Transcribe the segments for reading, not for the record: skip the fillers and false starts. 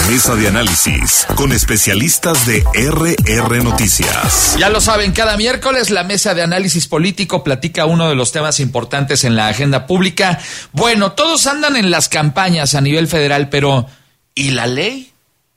mesa de análisis con especialistas de RR Noticias. Ya lo saben, cada miércoles la mesa de análisis político platica uno de los temas importantes en la agenda pública. Bueno, todos andan en las campañas a nivel federal, pero ¿y la ley?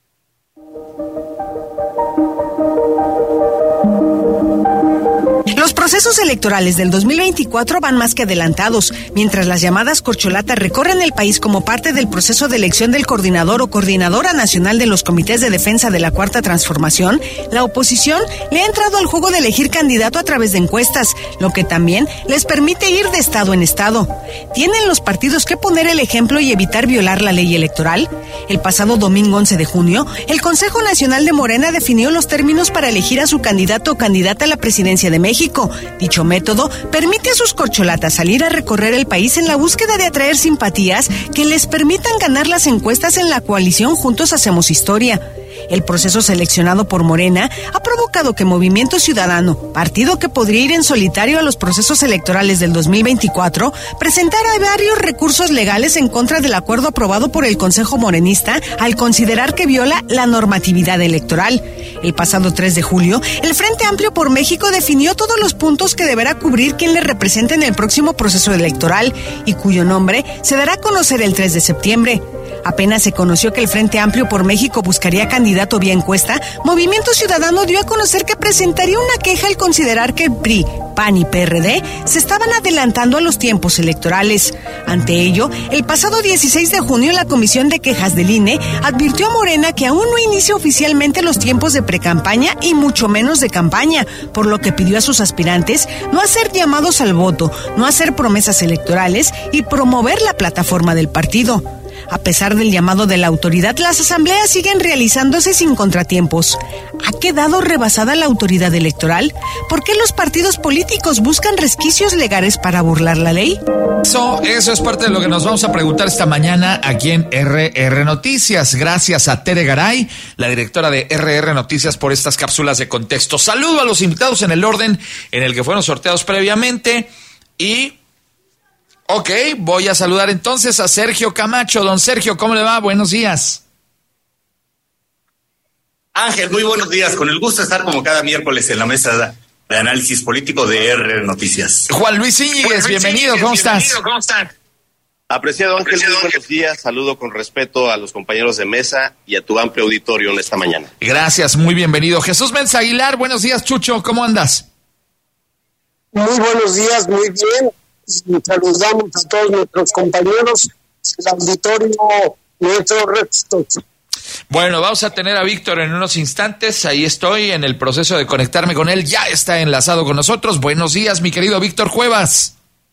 Los procesos electorales del 2024 van más que adelantados, mientras las llamadas corcholatas recorren el país como parte del proceso de elección del coordinador o coordinadora nacional de los comités de defensa de la Cuarta Transformación. La oposición le ha entrado al juego de elegir candidato a través de encuestas, lo que también les permite ir de estado en estado. ¿Tienen los partidos que poner el ejemplo y evitar violar la ley electoral? El pasado domingo 11 de junio, el Consejo Nacional de Morena definió los términos para elegir a su candidato o candidata a la presidencia de México. Dicho método permite a sus corcholatas salir a recorrer el país en la búsqueda de atraer simpatías que les permitan ganar las encuestas en la coalición Juntos Hacemos Historia. El proceso seleccionado por Morena ha provocado que Movimiento Ciudadano, partido que podría ir en solitario a los procesos electorales del 2024, presentara varios recursos legales en contra del acuerdo aprobado por el Consejo Morenista al considerar que viola la normatividad electoral. El pasado 3 de julio, el Frente Amplio por México definió todos los puntos que deberá cubrir quien le represente en el próximo proceso electoral y cuyo nombre se dará a conocer el 3 de septiembre. Apenas se conoció que el Frente Amplio por México buscaría candidato vía encuesta, Movimiento Ciudadano dio a conocer que presentaría una queja al considerar que el PRI, PAN y PRD se estaban adelantando a los tiempos electorales. Ante ello, el pasado 16 de junio la Comisión de Quejas del INE advirtió a Morena que aún no inicia oficialmente los tiempos de precampaña y mucho menos de campaña, por lo que pidió a sus aspirantes no hacer llamados al voto, no hacer promesas electorales y promover la plataforma del partido. A pesar del llamado de la autoridad, las asambleas siguen realizándose sin contratiempos. ¿Ha quedado rebasada la autoridad electoral? ¿Por qué los partidos políticos buscan resquicios legales para burlar la ley? Eso es parte de lo que nos vamos a preguntar esta mañana aquí en RR Noticias. Gracias a Tere Garay, la directora de RR Noticias, por estas cápsulas de contexto. Saludo a los invitados en el orden en el que fueron sorteados previamente y... Ok, voy a saludar entonces a Sergio Camacho. Don Sergio, ¿cómo le va? Buenos días. Ángel, muy buenos días. Con el gusto de estar como cada miércoles en la mesa de análisis político de RR Noticias. Juan Luis Íñiguez, bienvenido. ¿Cómo estás? Apreciado Ángel, muy buenos días. Saludo con respeto a los compañeros de mesa y a tu amplio auditorio en esta mañana. Gracias, muy bienvenido. Jesús Menza Aguilar, buenos días, Chucho. ¿Cómo andas? Muy buenos días, muy bien. Saludamos a todos nuestros compañeros, el auditorio nuestro resto. Bueno, vamos a tener a Víctor en unos instantes. Ahí estoy en el proceso de conectarme con él. Ya está enlazado con nosotros. Buenos días, mi querido Víctor Cuevas.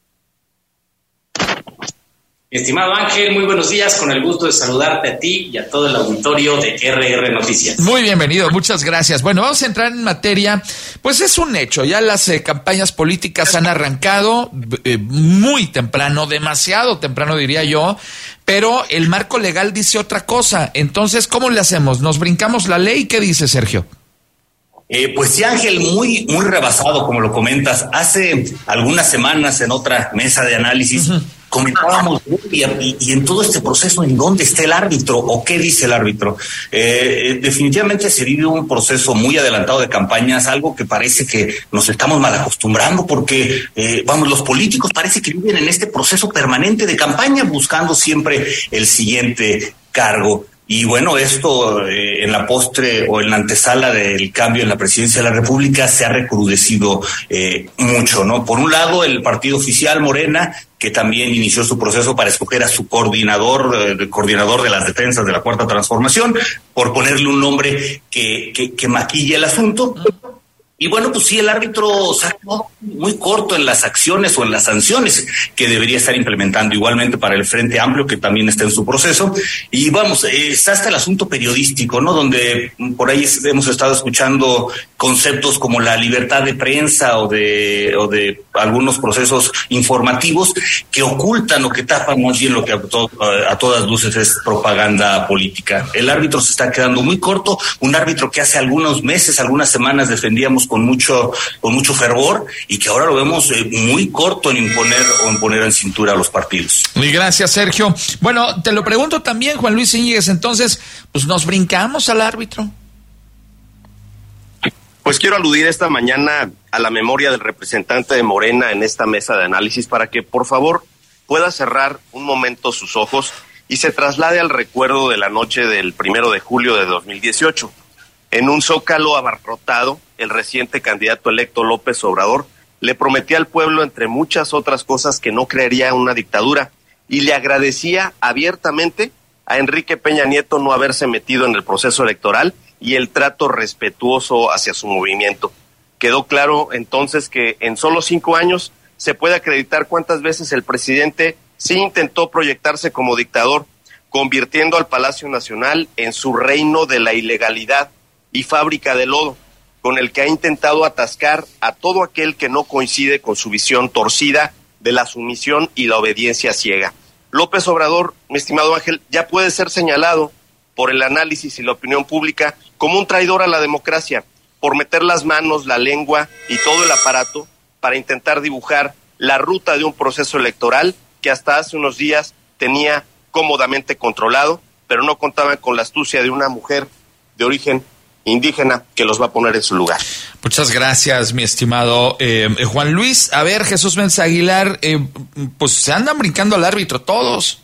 Estimado Ángel, muy buenos días, con el gusto de saludarte a ti y a todo el auditorio de RR Noticias. Muy bienvenido, muchas gracias. Bueno, vamos a entrar en materia, pues es un hecho, ya las campañas políticas han arrancado muy temprano, demasiado temprano diría yo, pero el marco legal dice otra cosa. Entonces, ¿cómo le hacemos? ¿Nos brincamos la ley? ¿Qué dice Sergio? Pues sí, Ángel, muy rebasado, como lo comentas. Hace algunas semanas en otra mesa de análisis comentábamos, y en todo este proceso, ¿en dónde está el árbitro o qué dice el árbitro? Definitivamente se vive un proceso muy adelantado de campañas, algo que parece que nos estamos mal acostumbrando porque, los políticos parece que viven en este proceso permanente de campaña buscando siempre el siguiente cargo. Y bueno, esto en la postre o en la antesala del cambio en la presidencia de la República se ha recrudecido mucho, ¿no? Por un lado, el partido oficial Morena, que también inició su proceso para escoger a su coordinador de las defensas de la Cuarta Transformación, por ponerle un nombre que maquille el asunto. Y bueno, pues sí, el árbitro sacó muy corto en las acciones o en las sanciones que debería estar implementando, igualmente para el Frente Amplio, que también está en su proceso. Y vamos, está hasta el asunto periodístico, ¿no? Donde por ahí hemos estado escuchando conceptos como la libertad de prensa o de algunos procesos informativos que ocultan o que tapan más bien lo que a todas luces es propaganda política. El árbitro se está quedando muy corto, un árbitro que hace algunos meses, algunas semanas defendíamos con mucho fervor y que ahora lo vemos muy corto en imponer en cintura a los partidos. Muy gracias, Sergio. Bueno, te lo pregunto también, Juan Luis Íñiguez, entonces, pues nos brincamos al árbitro. Pues quiero aludir esta mañana a la memoria del representante de Morena en esta mesa de análisis para que, por favor, pueda cerrar un momento sus ojos y se traslade al recuerdo de la noche del 1 de julio de 2018. En un zócalo abarrotado, el reciente candidato electo López Obrador le prometía al pueblo, entre muchas otras cosas, que no crearía una dictadura y le agradecía abiertamente a Enrique Peña Nieto no haberse metido en el proceso electoral y el trato respetuoso hacia su movimiento. Quedó claro entonces que en solo 5 años se puede acreditar cuántas veces el presidente sí intentó proyectarse como dictador, convirtiendo al Palacio Nacional en su reino de la ilegalidad y fábrica de lodo, con el que ha intentado atascar a todo aquel que no coincide con su visión torcida de la sumisión y la obediencia ciega. López Obrador, mi estimado Ángel, ya puede ser señalado por el análisis y la opinión pública como un traidor a la democracia, por meter las manos, la lengua y todo el aparato para intentar dibujar la ruta de un proceso electoral que hasta hace unos días tenía cómodamente controlado, pero no contaban con la astucia de una mujer de origen indígena que los va a poner en su lugar. Muchas gracias, mi estimado Juan Luis. A ver, Jesús Méndez Aguilar, pues se andan brincando al árbitro todos.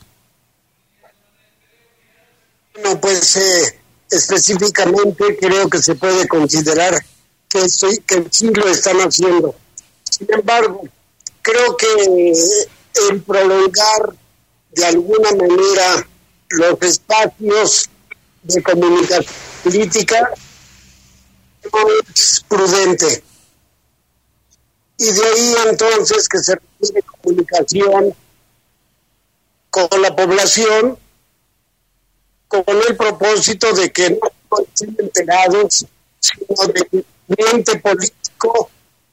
Bueno, pues específicamente creo que se puede considerar que sí lo están haciendo. Sin embargo, creo que el prolongar de alguna manera los espacios de comunicación política no es prudente. Y de ahí entonces que se requiere comunicación con la población con el propósito de que no estén enterados, sino de que el ambiente político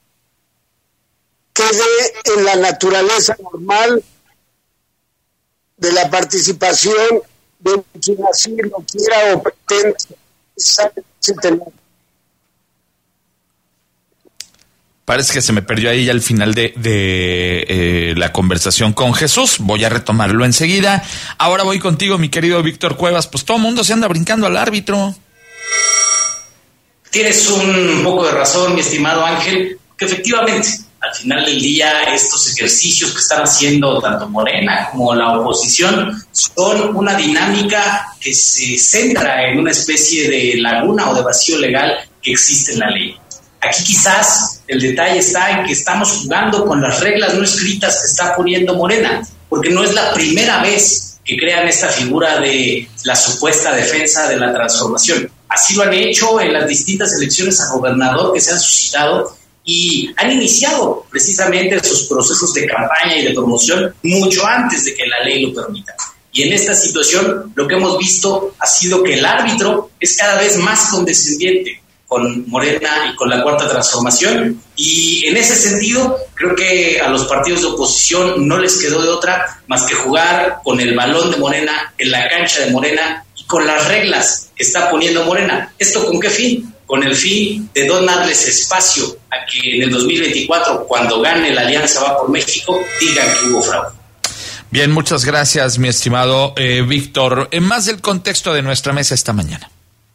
quede en la naturaleza normal de la participación de quien así lo quiera o pretenda. Parece que se me perdió ahí ya al final de la conversación con Jesús. Voy a retomarlo enseguida. Ahora voy contigo, mi querido Víctor Cuevas. Pues todo el mundo se anda brincando al árbitro. Tienes un poco de razón, mi estimado Ángel, que efectivamente, al final del día, estos ejercicios que están haciendo tanto Morena como la oposición son una dinámica que se centra en una especie de laguna o de vacío legal que existe en la ley. Aquí quizás el detalle está en que estamos jugando con las reglas no escritas que está poniendo Morena, porque no es la primera vez que crean esta figura de la supuesta defensa de la transformación. Así lo han hecho en las distintas elecciones a gobernador que se han suscitado y han iniciado precisamente sus procesos de campaña y de promoción mucho antes de que la ley lo permita. Y en esta situación lo que hemos visto ha sido que el árbitro es cada vez más condescendiente con Morena y con la Cuarta Transformación, y en ese sentido creo que a los partidos de oposición no les quedó de otra más que jugar con el balón de Morena, en la cancha de Morena y con las reglas que está poniendo Morena. ¿Esto con qué fin? Con el fin de no darles espacio a que en el 2024, cuando gane la Alianza Va por México, digan que hubo fraude. Bien, muchas gracias, mi estimado Víctor. En más del contexto de nuestra mesa esta mañana.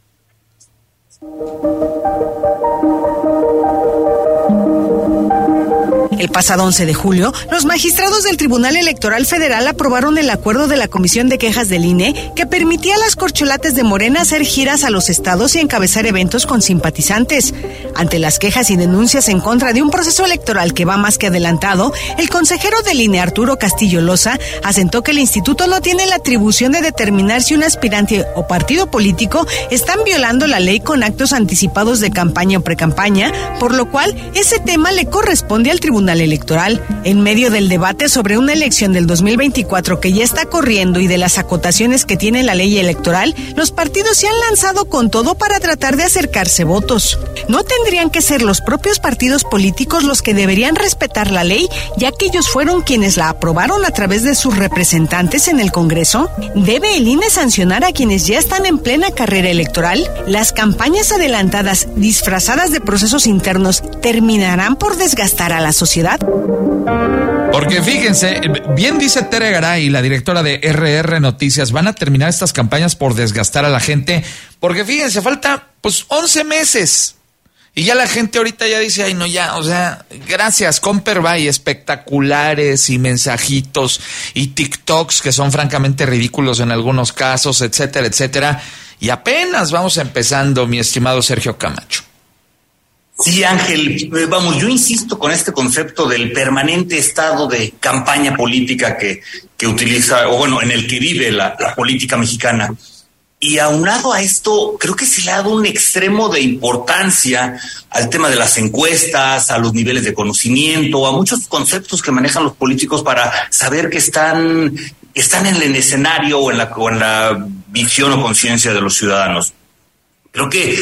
El pasado 11 de julio, los magistrados del Tribunal Electoral Federal aprobaron el acuerdo de la Comisión de Quejas del INE que permitía a las corcholatas de Morena hacer giras a los estados y encabezar eventos con simpatizantes. Ante las quejas y denuncias en contra de un proceso electoral que va más que adelantado, el consejero del INE, Arturo Castillo Loza, asentó que el instituto no tiene la atribución de determinar si un aspirante o partido político están violando la ley con actos anticipados de campaña o precampaña, por lo cual ese tema le corresponde al Tribunal Nacional Electoral. En medio del debate sobre una elección del 2024 que ya está corriendo y de las acotaciones que tiene la ley electoral, los partidos se han lanzado con todo para tratar de acercarse votos. ¿No tendrían que ser los propios partidos políticos los que deberían respetar la ley, ya que ellos fueron quienes la aprobaron a través de sus representantes en el Congreso? ¿Debe el INE sancionar a quienes ya están en plena carrera electoral? ¿Las campañas adelantadas, disfrazadas de procesos internos, terminarán por desgastar a la sociedad? Porque fíjense, bien dice Tere Garay, la directora de RR Noticias, van a terminar estas campañas por desgastar a la gente, porque fíjense, falta pues 11 meses. Y ya la gente ahorita ya dice, ay no, ya, o sea, gracias, Comperbay, espectaculares y mensajitos y TikToks que son francamente ridículos en algunos casos, etcétera, etcétera. Y apenas vamos empezando, mi estimado Sergio Camacho. Sí, Ángel, vamos, yo insisto con este concepto del permanente estado de campaña política que utiliza, o bueno, en el que vive la política mexicana. Y aunado a esto, creo que se le ha dado un extremo de importancia al tema de las encuestas, a los niveles de conocimiento, a muchos conceptos que manejan los políticos para saber que están en el escenario o en la visión o conciencia de los ciudadanos. Creo que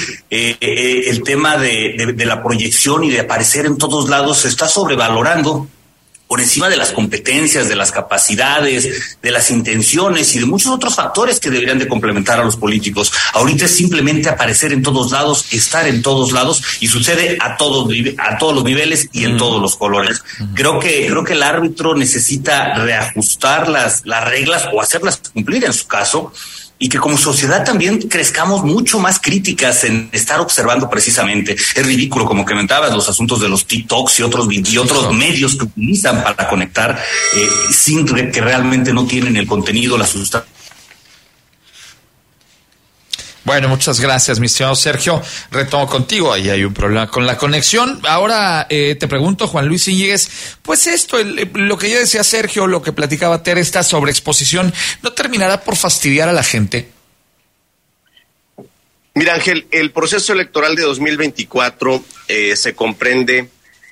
el tema de la proyección y de aparecer en todos lados se está sobrevalorando por encima de las competencias, de las capacidades, de las intenciones y de muchos otros factores que deberían de complementar a los políticos. Ahorita es simplemente aparecer en todos lados, estar en todos lados, y sucede a todos los niveles y en todos los colores. Creo que el árbitro necesita reajustar las reglas o hacerlas cumplir en su caso, y que como sociedad también crezcamos mucho más críticas en estar observando precisamente. Es ridículo, como comentabas, los asuntos de los TikToks y otros medios que utilizan para conectar sin que realmente no tienen el contenido, la sustancia. Bueno, muchas gracias, mi estimado Sergio. Retomo contigo, ahí hay un problema con la conexión. Ahora te pregunto, Juan Luis Íñiguez, pues esto, lo que ya decía Sergio, lo que platicaba Tere, esta sobreexposición, ¿no terminará por fastidiar a la gente? Mira, Ángel, el proceso electoral de 2024 se comprende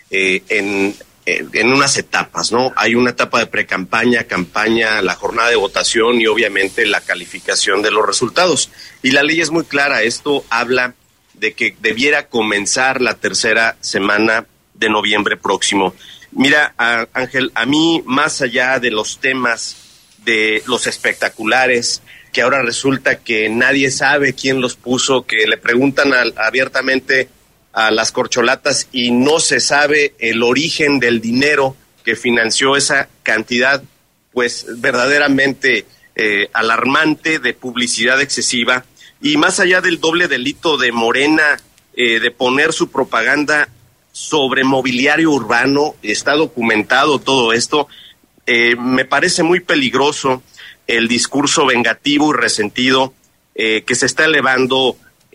en unas etapas, ¿no? Hay una etapa de precampaña, campaña, la jornada de votación y obviamente la calificación de los resultados. Y la ley es muy clara, esto habla de que debiera comenzar la tercera semana de noviembre próximo. Mira, Ángel, a mí, más allá de los temas de los espectaculares, que ahora resulta que nadie sabe quién los puso, que le preguntan abiertamente a las corcholatas y no se sabe el origen del dinero que financió esa cantidad, pues verdaderamente alarmante, de publicidad excesiva, y más allá del doble delito de Morena, de poner su propaganda sobre mobiliario urbano, está documentado todo esto. Me parece muy peligroso el discurso vengativo y resentido que se está elevando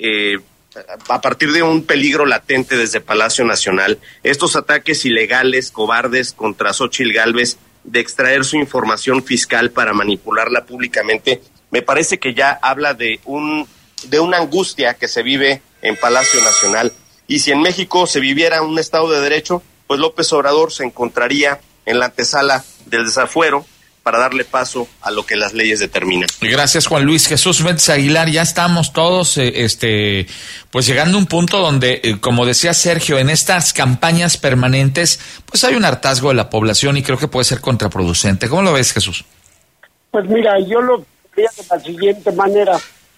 a partir de un peligro latente desde Palacio Nacional. Estos ataques ilegales, cobardes contra Xóchitl Gálvez, de extraer su información fiscal para manipularla públicamente, me parece que ya habla de una angustia que se vive en Palacio Nacional. Y si en México se viviera un Estado de Derecho, pues López Obrador se encontraría en la antesala del desafuero para darle paso a lo que las leyes determinan. Gracias, Juan Luis. Jesús Méndez Aguilar, ya estamos todos pues llegando a un punto donde, como decía Sergio, en estas campañas permanentes, pues hay un hartazgo de la población y creo que puede ser contraproducente. ¿Cómo lo ves, Jesús? Pues mira, yo lo vería de la siguiente manera.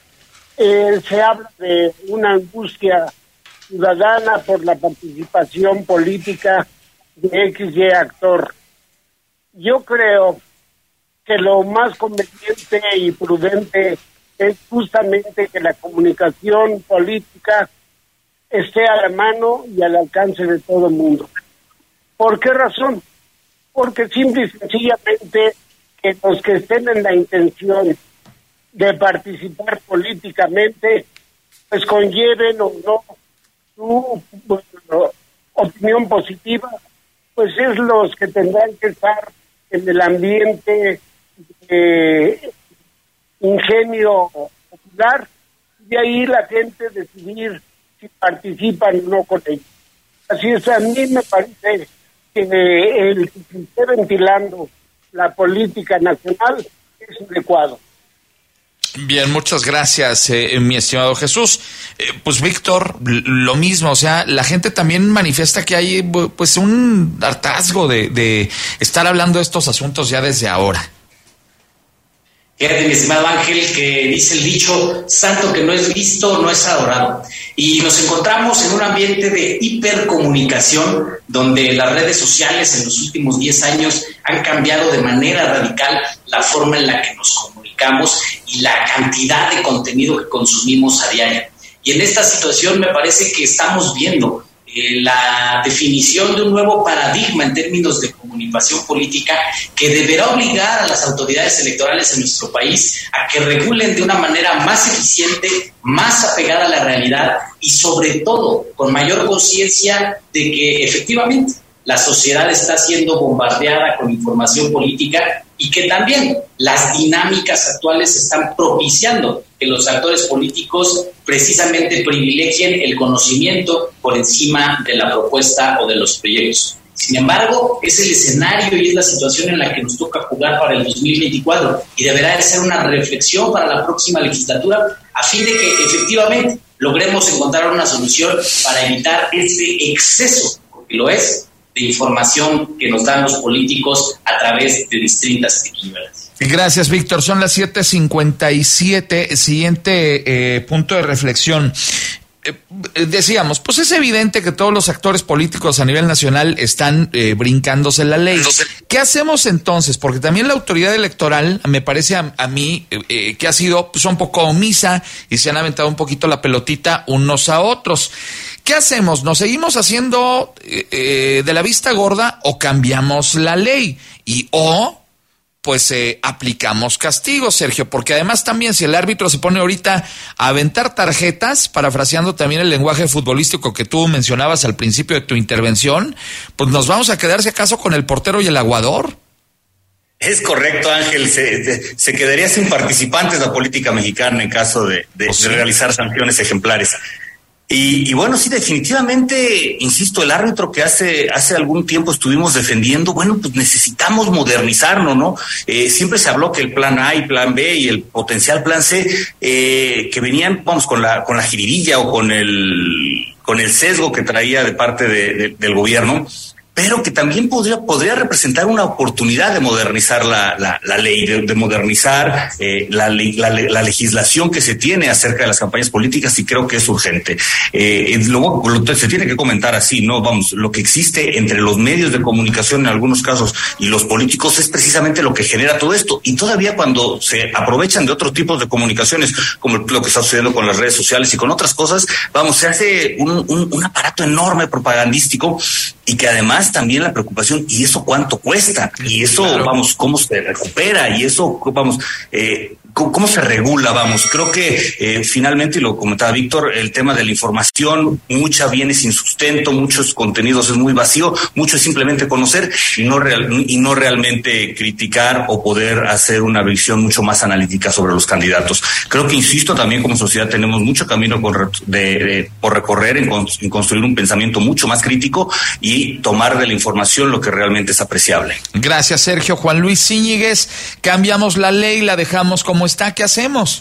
Se habla de una angustia ciudadana por la participación política de XY actor. Yo creo que lo más conveniente y prudente es justamente que la comunicación política esté a la mano y al alcance de todo el mundo. ¿Por qué razón? Porque simple y sencillamente que los que estén en la intención de participar políticamente, pues conlleven o no su opinión positiva, pues es los que tendrán que estar en el ambiente de ingenio popular, y ahí la gente decidir si participan o no con ellos. Así es, a mí me parece que el que se esté ventilando la política nacional es adecuado. Bien, muchas gracias, mi estimado Jesús. Pues Víctor, lo mismo, o sea, la gente también manifiesta que hay pues un hartazgo de estar hablando de estos asuntos ya desde ahora. Fíjate, mi estimado Ángel, que dice el dicho, santo que no es visto, no es adorado. Y nos encontramos en un ambiente de hipercomunicación, donde las redes sociales en los últimos 10 años han cambiado de manera radical la forma en la que nos comunicamos y la cantidad de contenido que consumimos a diario. Y en esta situación me parece que estamos viendo la definición de un nuevo paradigma en términos de comunicación política que deberá obligar a las autoridades electorales en nuestro país a que regulen de una manera más eficiente, más apegada a la realidad y sobre todo con mayor conciencia de que efectivamente la sociedad está siendo bombardeada con información política y que también las dinámicas actuales están propiciando que los actores políticos precisamente privilegien el conocimiento por encima de la propuesta o de los proyectos. Sin embargo, es el escenario y es la situación en la que nos toca jugar para el 2024 y deberá de ser una reflexión para la próxima legislatura a fin de que efectivamente logremos encontrar una solución para evitar este exceso, porque lo es, de información que nos dan los políticos a través de distintas trincheras. Gracias, Víctor. Son las 7:57. Siguiente punto de reflexión. Decíamos, pues es evidente que todos los actores políticos a nivel nacional están brincándose la ley. ¿Qué hacemos entonces? Porque también la autoridad electoral, me parece a mí, que ha sido pues, un poco omisa y se han aventado un poquito la pelotita unos a otros. ¿Qué hacemos? ¿Nos seguimos haciendo de la vista gorda o cambiamos la ley? Pues aplicamos castigos, Sergio, porque además también si el árbitro se pone ahorita a aventar tarjetas, parafraseando también el lenguaje futbolístico que tú mencionabas al principio de tu intervención, pues nos vamos a quedar si acaso con el portero y el aguador. Es correcto, Ángel, se quedaría sin participantes la política mexicana en caso de realizar sanciones ejemplares. Y bueno, sí, definitivamente, insisto, el árbitro que hace algún tiempo estuvimos defendiendo, bueno, pues necesitamos modernizarlo, ¿no? Siempre se habló que el plan A y plan B y el potencial plan C, que venían, vamos, con la jiribilla o con el sesgo que traía de parte del gobierno, pero que también podría representar una oportunidad de modernizar la ley, de modernizar la legislación que se tiene acerca de las campañas políticas, y creo que es urgente. Luego se tiene que comentar así, ¿no? Vamos, lo que existe entre los medios de comunicación en algunos casos y los políticos es precisamente lo que genera todo esto, y todavía cuando se aprovechan de otros tipos de comunicaciones, como lo que está sucediendo con las redes sociales y con otras cosas, vamos, se hace un aparato enorme propagandístico, y que además también la preocupación, ¿y eso cuánto cuesta? Y eso, claro, vamos, ¿cómo se recupera? Y eso, vamos, ¿cómo se regula? Vamos, creo que finalmente, y lo comentaba Víctor, el tema de la información, mucha viene sin sustento, muchos contenidos es muy vacío, mucho es simplemente conocer y no realmente criticar o poder hacer una visión mucho más analítica sobre los candidatos. Creo que, insisto, también como sociedad tenemos mucho camino por recorrer en construir un pensamiento mucho más crítico y tomar de la información lo que realmente es apreciable. Gracias, Sergio. Juan Luis Zíñiguez, cambiamos la ley, la dejamos como está, ¿qué hacemos?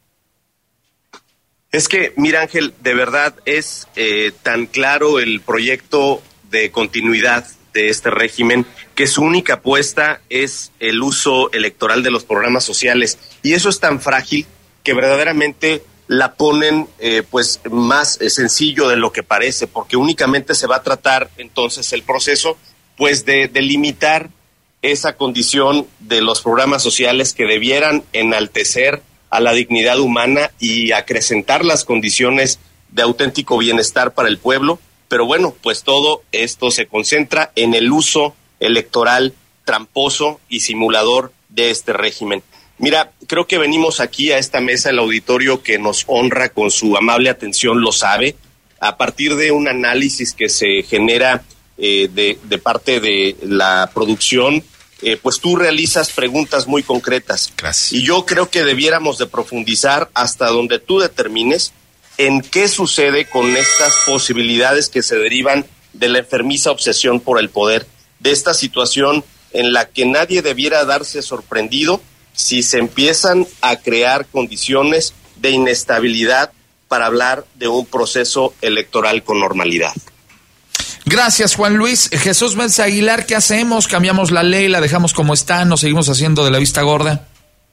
Es que, mira, Ángel, de verdad es tan claro el proyecto de continuidad de este régimen que su única apuesta es el uso electoral de los programas sociales, y eso es tan frágil que verdaderamente la ponen pues más sencillo de lo que parece, porque únicamente se va a tratar entonces el proceso pues de limitar esa condición de los programas sociales que debieran enaltecer a la dignidad humana y acrecentar las condiciones de auténtico bienestar para el pueblo. Pero bueno, pues todo esto se concentra en el uso electoral tramposo y simulador de este régimen. Mira, creo que venimos aquí a esta mesa, el auditorio que nos honra con su amable atención lo sabe, a partir de un análisis que se genera de parte de la producción, pues tú realizas preguntas muy concretas. Gracias. Y yo creo que debiéramos de profundizar hasta donde tú determines en qué sucede con estas posibilidades que se derivan de la enfermiza obsesión por el poder de esta situación en la que nadie debiera darse sorprendido si se empiezan a crear condiciones de inestabilidad para hablar de un proceso electoral con normalidad. Gracias, Juan Luis. Jesús Mesa Aguilar, ¿qué hacemos? ¿Cambiamos la ley, la dejamos como está, nos seguimos haciendo de la vista gorda?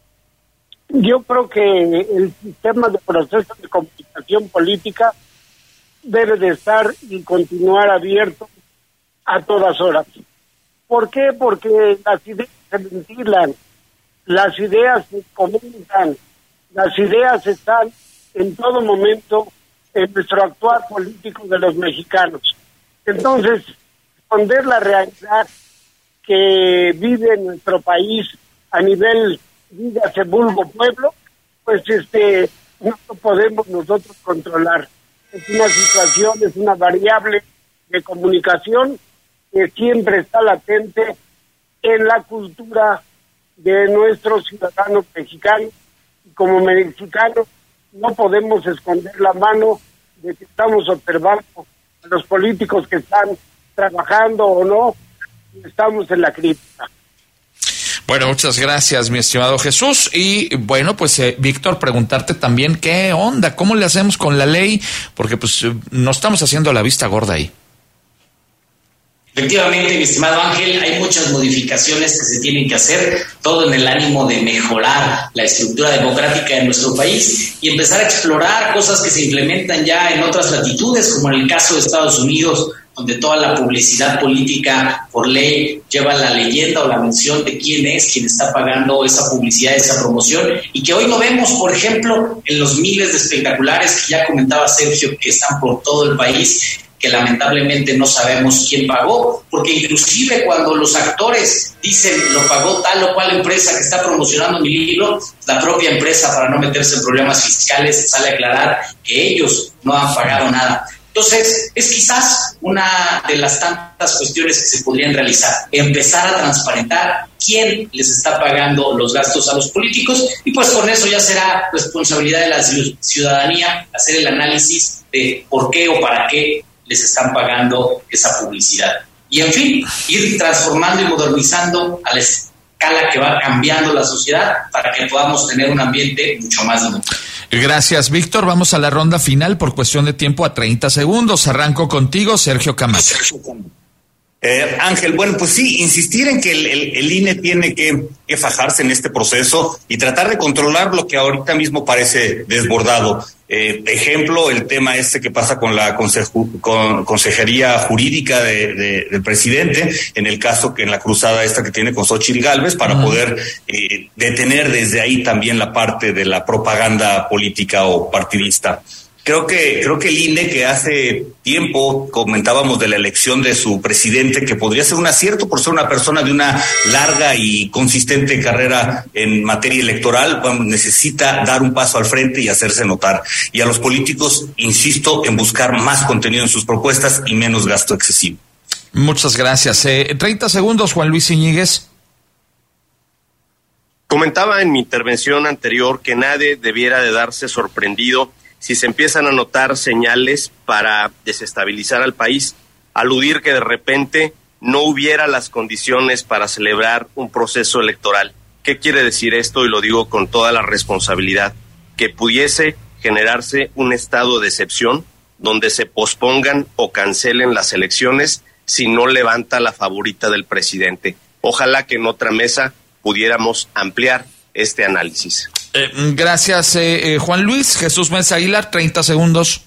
Yo creo que el sistema de procesos de comunicación política debe de estar y continuar abierto a todas horas. ¿Por qué? Porque las ideas se ventilan, las ideas se comentan, las ideas están en todo momento en nuestro actuar político de los mexicanos. Entonces, esconder la realidad que vive nuestro país a nivel, dígase, vulgo pueblo, pues no lo podemos nosotros controlar. Es una situación, es una variable de comunicación que siempre está latente en la cultura de nuestros ciudadanos mexicanos. Y como mexicanos no podemos esconder la mano de que estamos observando a los políticos que están trabajando o no, y estamos en la crítica. Bueno, muchas gracias, mi estimado Jesús. Y bueno, pues Víctor, preguntarte también qué onda, cómo le hacemos con la ley, porque pues no estamos haciendo la vista gorda ahí. Efectivamente, mi estimado Ángel, hay muchas modificaciones que se tienen que hacer, todo en el ánimo de mejorar la estructura democrática de nuestro país y empezar a explorar cosas que se implementan ya en otras latitudes, como en el caso de Estados Unidos, donde toda la publicidad política por ley lleva la leyenda o la mención de quién está pagando esa publicidad, esa promoción, y que hoy no vemos, por ejemplo, en los miles de espectaculares que ya comentaba Sergio, que están por todo el país, que lamentablemente no sabemos quién pagó, porque inclusive cuando los actores dicen lo pagó tal o cual empresa que está promocionando mi libro, la propia empresa, para no meterse en problemas fiscales, sale a aclarar que ellos no han pagado nada. Entonces, es quizás una de las tantas cuestiones que se podrían realizar, empezar a transparentar quién les está pagando los gastos a los políticos, y pues con eso ya será responsabilidad de la ciudadanía hacer el análisis de por qué o para qué les están pagando esa publicidad. Y en fin, ir transformando y modernizando a la escala que va cambiando la sociedad para que podamos tener un ambiente mucho más democrático. Gracias, Víctor. Vamos a la ronda final por cuestión de tiempo a 30 segundos. Arranco contigo, Sergio Camacho. Ángel, bueno, pues sí, insistir en que el INE tiene que fajarse en este proceso y tratar de controlar lo que ahorita mismo parece desbordado. Ejemplo, el tema que pasa con la consejería jurídica del presidente, en el caso que en la cruzada que tiene con Xóchitl Gálvez, para poder detener desde ahí también la parte de la propaganda política o partidista. Creo que el INE, que hace tiempo comentábamos de la elección de su presidente, que podría ser un acierto por ser una persona de una larga y consistente carrera en materia electoral, necesita dar un paso al frente y hacerse notar. Y a los políticos, insisto, en buscar más contenido en sus propuestas y menos gasto excesivo. Muchas gracias. 30 segundos, Juan Luis Iñiguez. Comentaba en mi intervención anterior que nadie debiera de darse sorprendido si se empiezan a notar señales para desestabilizar al país, aludir que de repente no hubiera las condiciones para celebrar un proceso electoral. ¿Qué quiere decir esto? Y lo digo con toda la responsabilidad, que pudiese generarse un estado de excepción donde se pospongan o cancelen las elecciones si no levanta la favorita del presidente. Ojalá que en otra mesa pudiéramos ampliar este análisis. Gracias, Juan Luis. Jesús Mesa Aguilar, 30 segundos.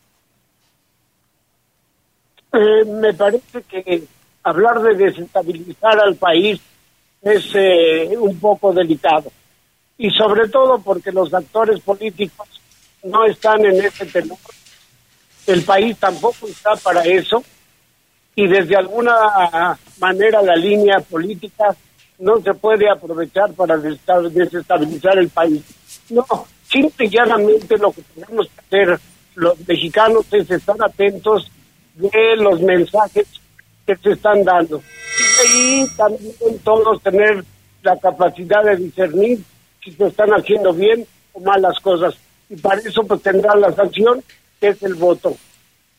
Me parece que hablar de desestabilizar al país es un poco delicado. Y sobre todo porque los actores políticos no están en ese tenor. El país tampoco está para eso. Y desde alguna manera la línea política no se puede aprovechar para desestabilizar el país. No, simple y llanamente lo que tenemos que hacer los mexicanos es estar atentos de los mensajes que se están dando. Y también todos tener la capacidad de discernir si se están haciendo bien o mal las cosas. Y para eso pues tendrán la sanción, que es el voto.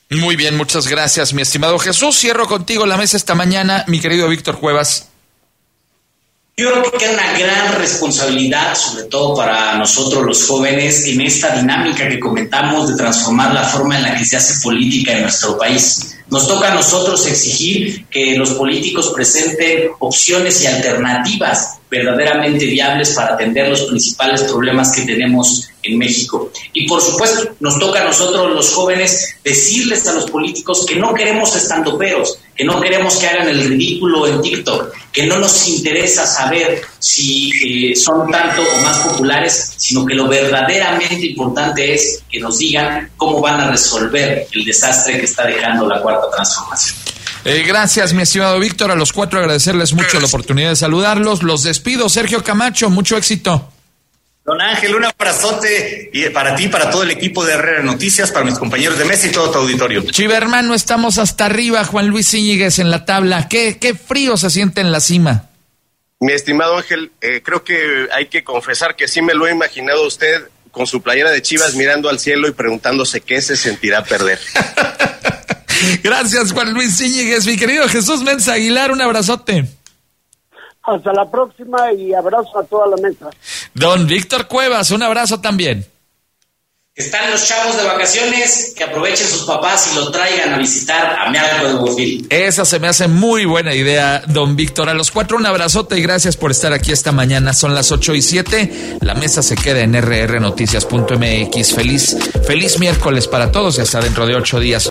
Muy bien, muchas gracias, mi estimado Jesús. Cierro contigo la mesa esta mañana, mi querido Víctor Cuevas. Yo creo que queda una gran responsabilidad, sobre todo para nosotros los jóvenes, en esta dinámica que comentamos de transformar la forma en la que se hace política en nuestro país. Nos toca a nosotros exigir que los políticos presenten opciones y alternativas verdaderamente viables para atender los principales problemas que tenemos en México. Y por supuesto, nos toca a nosotros los jóvenes decirles a los políticos que no queremos estandoperos, que no queremos que hagan el ridículo en TikTok, que no nos interesa saber si son tanto o más populares, sino que lo verdaderamente importante es que nos digan cómo van a resolver el desastre que está dejando la Cuarta Transformación. Gracias, mi estimado Víctor. A los cuatro agradecerles mucho la oportunidad de saludarlos. Los despido. Sergio Camacho, mucho éxito. Don Ángel, un abrazote y para ti, para todo el equipo de RR Noticias, para mis compañeros de mesa y todo tu auditorio. Chiva hermano, estamos hasta arriba. Juan Luis Íñiguez en la tabla. ¿Qué frío se siente en la cima? Mi estimado Ángel, creo que hay que confesar que sí me lo he imaginado usted con su playera de Chivas mirando al cielo y preguntándose qué se sentirá perder. Gracias, Juan Luis Íñiguez. Mi querido Jesús Mensa Aguilar, un abrazote. Hasta la próxima y abrazo a toda la mesa. Don Víctor Cuevas, un abrazo también. Están los chavos de vacaciones, que aprovechen sus papás y lo traigan a visitar a Mialco de Bofil. Esa se me hace muy buena idea, don Víctor. A los cuatro un abrazote y gracias por estar aquí esta mañana. Son las 8:07. La mesa se queda en rrnoticias.mx. Feliz miércoles para todos y hasta dentro de 8 días.